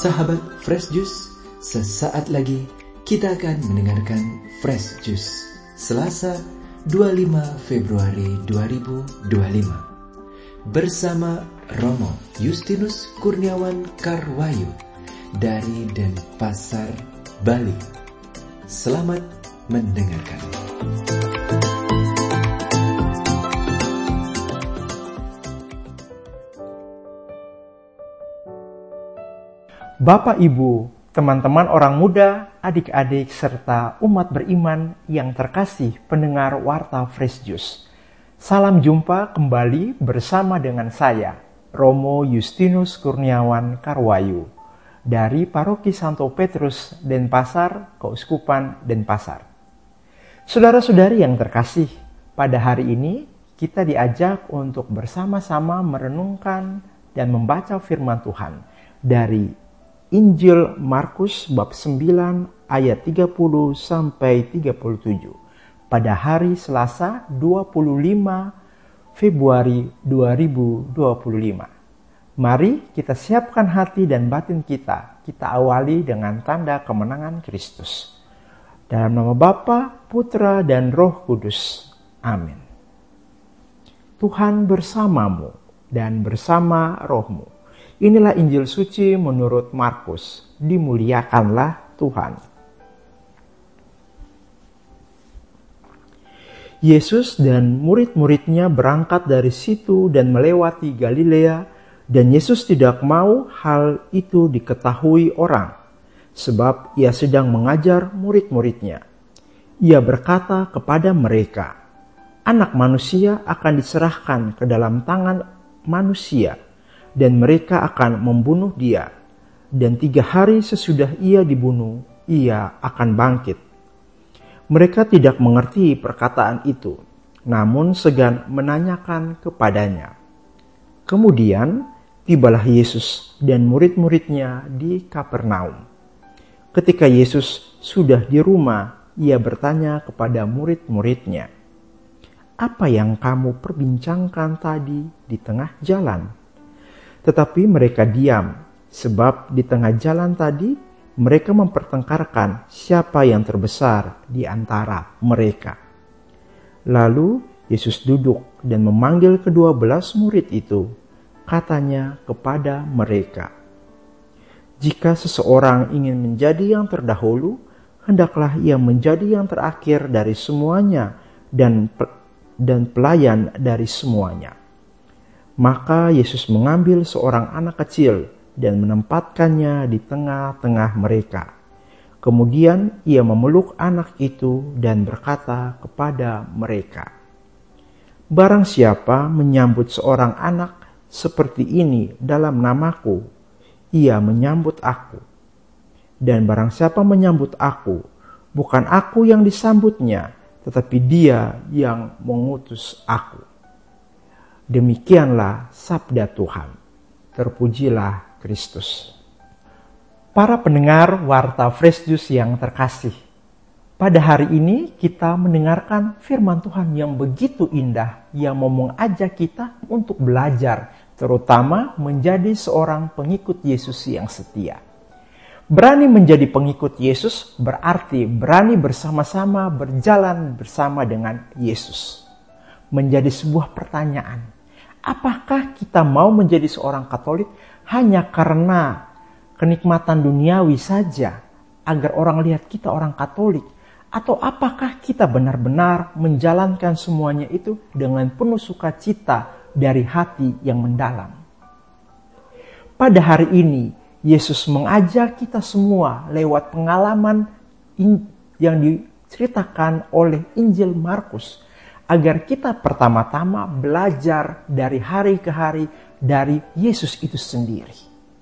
Sahabat Fresh Juice, sesaat lagi kita akan mendengarkan Fresh Juice Selasa 25 Februari 2025 bersama Romo Justinus Kurniawan Karwayu dari Denpasar, Bali. Selamat mendengarkan. Bapak, Ibu, teman-teman orang muda, adik-adik, serta umat beriman yang terkasih pendengar Warta Fresh Juice. Salam jumpa kembali bersama dengan saya, Romo Justinus Kurniawan Karwayu, dari Paroki Santo Petrus, Denpasar, Keuskupan Denpasar. Saudara-saudari yang terkasih, pada hari ini kita diajak untuk bersama-sama merenungkan dan membaca firman Tuhan dari Injil Markus bab 9 ayat 30 sampai 37 pada hari Selasa 25 Februari 2025. Mari kita siapkan hati dan batin kita awali dengan tanda kemenangan Kristus. Dalam nama Bapa, Putra, dan Roh Kudus. Amin. Tuhan bersamamu dan bersama rohmu. Inilah Injil suci menurut Markus. Dimuliakanlah Tuhan. Yesus dan murid-muridnya berangkat dari situ dan melewati Galilea, dan Yesus tidak mau hal itu diketahui orang, sebab ia sedang mengajar murid-muridnya. Ia berkata kepada mereka, "Anak manusia akan diserahkan ke dalam tangan manusia, dan mereka akan membunuh dia. Dan 3 hari sesudah ia dibunuh, ia akan bangkit." Mereka tidak mengerti perkataan itu, namun segan menanyakan kepadanya. Kemudian tibalah Yesus dan murid-muridnya di Kapernaum. Ketika Yesus sudah di rumah, ia bertanya kepada murid-muridnya, "Apa yang kamu perbincangkan tadi di tengah jalan?" Tetapi mereka diam, sebab di tengah jalan tadi mereka mempertengkarkan siapa yang terbesar di antara mereka. Lalu Yesus duduk dan memanggil ke-12 murid itu. Katanya kepada mereka, "Jika seseorang ingin menjadi yang terdahulu, hendaklah ia menjadi yang terakhir dari semuanya dan pelayan dari semuanya." Maka Yesus mengambil seorang anak kecil dan menempatkannya di tengah-tengah mereka. Kemudian ia memeluk anak itu dan berkata kepada mereka, "Barang siapa menyambut seorang anak seperti ini dalam namaku, ia menyambut aku. Dan barang siapa menyambut aku, bukan aku yang disambutnya, tetapi dia yang mengutus aku." Demikianlah sabda Tuhan. Terpujilah Kristus. Para pendengar Warta Fresh Juice yang terkasih, pada hari ini kita mendengarkan firman Tuhan yang begitu indah, yang mau mengajak kita untuk belajar, terutama menjadi seorang pengikut Yesus yang setia. Berani menjadi pengikut Yesus berarti berani bersama-sama berjalan bersama dengan Yesus. Menjadi sebuah pertanyaan, apakah kita mau menjadi seorang Katolik hanya karena kenikmatan duniawi saja, agar orang lihat kita orang Katolik? Atau apakah kita benar-benar menjalankan semuanya itu dengan penuh sukacita dari hati yang mendalam? Pada hari ini, Yesus mengajak kita semua lewat pengalaman yang diceritakan oleh Injil Markus, agar kita pertama-tama belajar dari hari ke hari dari Yesus itu sendiri.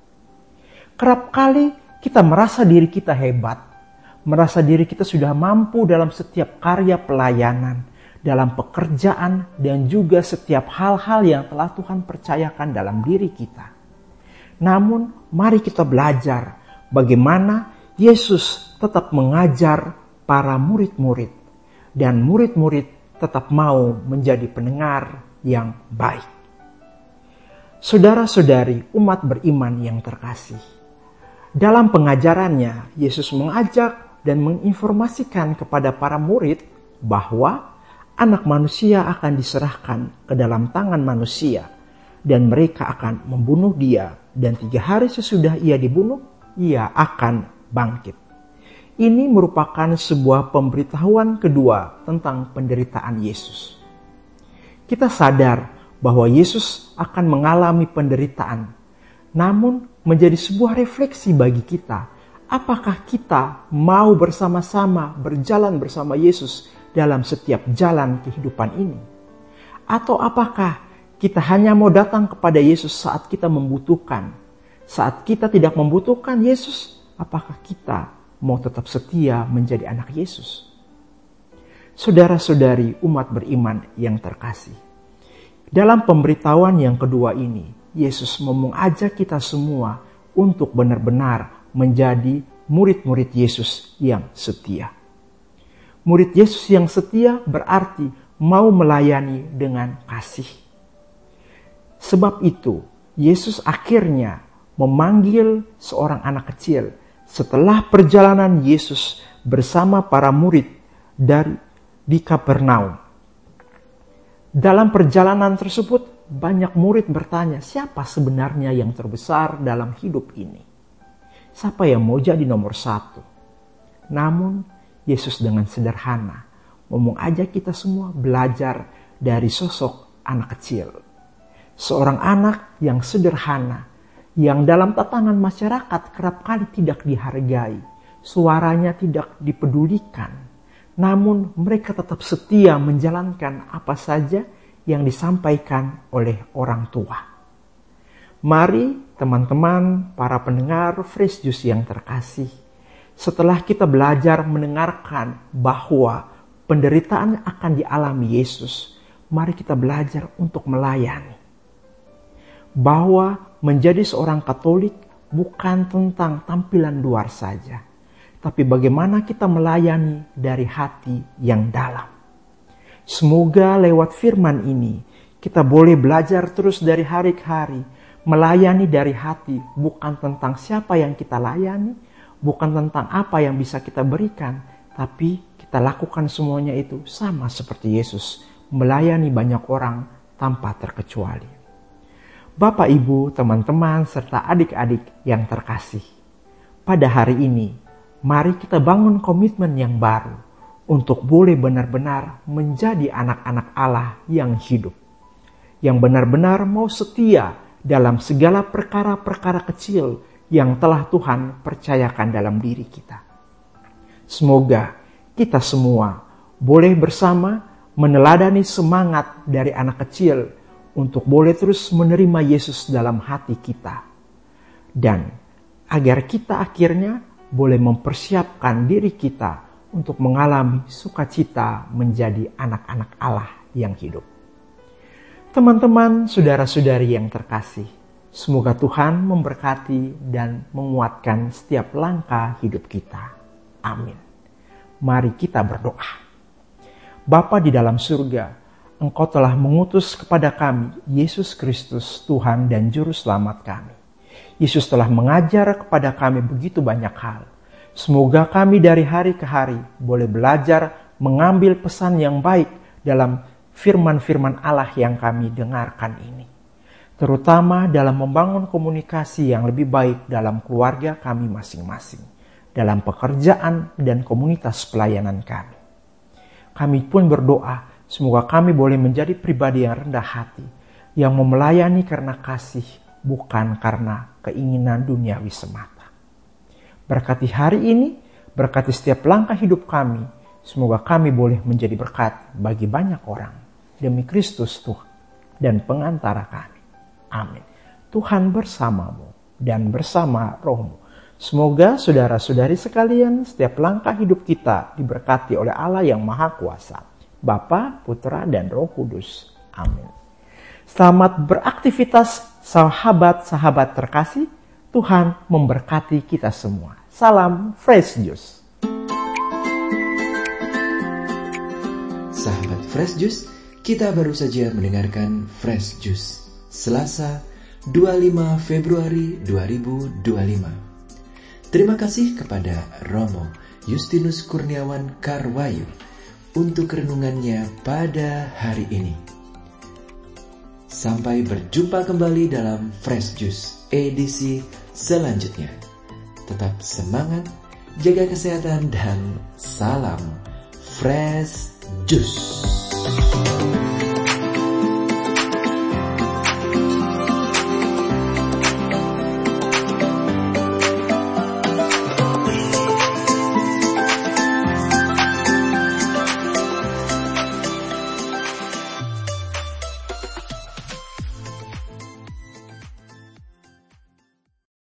Kerap kali kita merasa diri kita hebat, merasa diri kita sudah mampu dalam setiap karya pelayanan, dalam pekerjaan, dan juga setiap hal-hal yang telah Tuhan percayakan dalam diri kita. Namun, mari kita belajar bagaimana Yesus tetap mengajar para murid-murid, dan murid-murid tetap mau menjadi pendengar yang baik. Saudara-saudari umat beriman yang terkasih, Dalam pengajarannya, Yesus mengajak dan menginformasikan kepada para murid bahwa Anak Manusia akan diserahkan ke dalam tangan manusia dan mereka akan membunuh dia, dan 3 hari sesudah ia dibunuh, ia akan bangkit. Ini merupakan sebuah pemberitahuan kedua tentang penderitaan Yesus. Kita sadar bahwa Yesus akan mengalami penderitaan, namun menjadi sebuah refleksi bagi kita. Apakah kita mau bersama-sama berjalan bersama Yesus dalam setiap jalan kehidupan ini? Atau apakah kita hanya mau datang kepada Yesus saat kita membutuhkan? Saat kita tidak membutuhkan Yesus, apakah kita mau tetap setia menjadi anak Yesus? Saudara-saudari umat beriman yang terkasih, dalam pemberitahuan yang kedua ini, Yesus mau mengajak kita semua untuk benar-benar menjadi murid-murid Yesus yang setia. Murid Yesus yang setia berarti mau melayani dengan kasih. Sebab itu, Yesus akhirnya memanggil seorang anak kecil setelah perjalanan Yesus bersama para murid di Kapernaum. Dalam perjalanan tersebut, banyak murid bertanya, siapa sebenarnya yang terbesar dalam hidup ini? Siapa yang mau jadi nomor 1? Namun, Yesus dengan sederhana mau mengajak kita semua belajar dari sosok anak kecil. Seorang anak yang sederhana, yang dalam tatanan masyarakat kerap kali tidak dihargai, suaranya tidak dipedulikan, namun mereka tetap setia menjalankan apa saja yang disampaikan oleh orang tua. Mari teman-teman, para pendengar Fresh Juice yang terkasih, setelah kita belajar mendengarkan bahwa penderitaan akan dialami Yesus, mari kita belajar untuk melayani. Bahwa menjadi seorang Katolik bukan tentang tampilan luar saja, tapi bagaimana kita melayani dari hati yang dalam. Semoga lewat firman ini kita boleh belajar terus dari hari ke hari, melayani dari hati, bukan tentang siapa yang kita layani, bukan tentang apa yang bisa kita berikan, tapi kita lakukan semuanya itu sama seperti Yesus, melayani banyak orang tanpa terkecuali. Bapak, Ibu, teman-teman, serta adik-adik yang terkasih, pada hari ini, mari kita bangun komitmen yang baru untuk boleh benar-benar menjadi anak-anak Allah yang hidup, yang benar-benar mau setia dalam segala perkara-perkara kecil yang telah Tuhan percayakan dalam diri kita. Semoga kita semua boleh bersama meneladani semangat dari anak kecil untuk boleh terus menerima Yesus dalam hati kita. Dan agar kita akhirnya boleh mempersiapkan diri kita untuk mengalami sukacita menjadi anak-anak Allah yang hidup. Teman-teman, saudara-saudari yang terkasih, semoga Tuhan memberkati dan menguatkan setiap langkah hidup kita. Amin. Mari kita berdoa. Bapa di dalam surga, Engkau telah mengutus kepada kami Yesus Kristus, Tuhan dan Juru Selamat kami. Yesus telah mengajar kepada kami begitu banyak hal. Semoga kami dari hari ke hari boleh belajar mengambil pesan yang baik dalam firman-firman Allah yang kami dengarkan ini. Terutama dalam membangun komunikasi yang lebih baik dalam keluarga kami masing-masing, dalam pekerjaan dan komunitas pelayanan kami. Kami pun berdoa, semoga kami boleh menjadi pribadi yang rendah hati, yang mau melayani karena kasih, bukan karena keinginan duniawi semata. Berkati hari ini, berkati setiap langkah hidup kami, semoga kami boleh menjadi berkat bagi banyak orang, demi Kristus Tuhan dan pengantara kami. Amin. Tuhan bersamamu dan bersama rohmu. Semoga saudara-saudari sekalian, setiap langkah hidup kita diberkati oleh Allah yang Maha Kuasa, Bapa, Putra, dan Roh Kudus. Amin. Selamat beraktivitas sahabat-sahabat terkasih. Tuhan memberkati kita semua. Salam Fresh Juice. Sahabat Fresh Juice, kita baru saja mendengarkan Fresh Juice Selasa 25 Februari 2025. Terima kasih kepada Romo Justinus Kurniawan Karwayu untuk renungannya pada hari ini. Sampai berjumpa kembali dalam Fresh Juice edisi selanjutnya. Tetap semangat, jaga kesehatan, dan salam Fresh Juice.